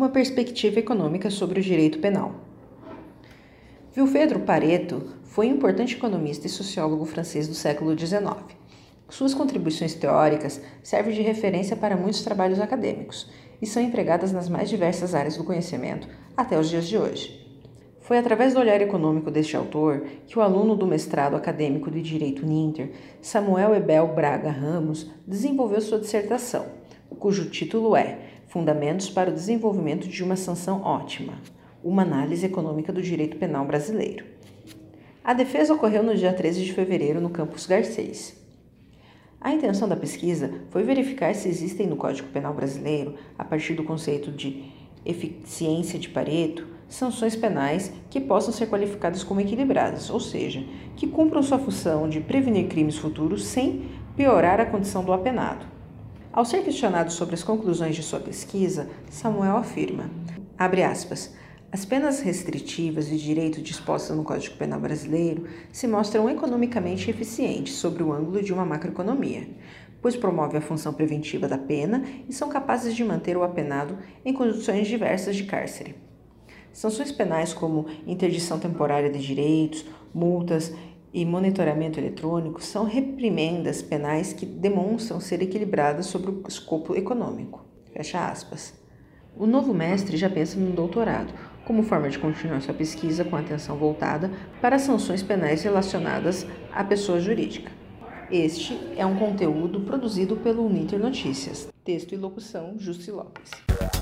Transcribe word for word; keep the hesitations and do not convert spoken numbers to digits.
Uma perspectiva econômica sobre o direito penal. Vilfredo Pareto foi um importante economista e sociólogo francês do século dezenove. Suas contribuições teóricas servem de referência para muitos trabalhos acadêmicos e são empregadas nas mais diversas áreas do conhecimento até os dias de hoje. Foi através do olhar econômico deste autor que o aluno do mestrado acadêmico de Direito Uninter, Samuel Ebel Braga Ramos, desenvolveu sua dissertação, cujo título é Fundamentos para o Desenvolvimento de uma Sanção Ótima, uma análise econômica do direito penal brasileiro. A defesa ocorreu no dia treze de fevereiro no Campus Garcês. A intenção da pesquisa foi verificar se existem no Código Penal brasileiro, a partir do conceito de eficiência de Pareto, sanções penais que possam ser qualificadas como equilibradas, ou seja, que cumpram sua função de prevenir crimes futuros sem piorar a condição do apenado. Ao ser questionado sobre as conclusões de sua pesquisa, Samuel afirma, abre aspas, as penas restritivas de direito dispostas no Código Penal brasileiro se mostram economicamente eficientes sobre o ângulo de uma macroeconomia, pois promovem a função preventiva da pena e são capazes de manter o apenado em condições diversas de cárcere. Sanções penais como interdição temporária de direitos, multas e monitoramento eletrônico são reprimendas penais que demonstram ser equilibradas sobre o escopo econômico. Fecha aspas. O novo mestre já pensa no doutorado, como forma de continuar sua pesquisa com atenção voltada para as sanções penais relacionadas à pessoa jurídica. Este é um conteúdo produzido pelo Uninter Notícias. Texto e locução, Jussi Lopes.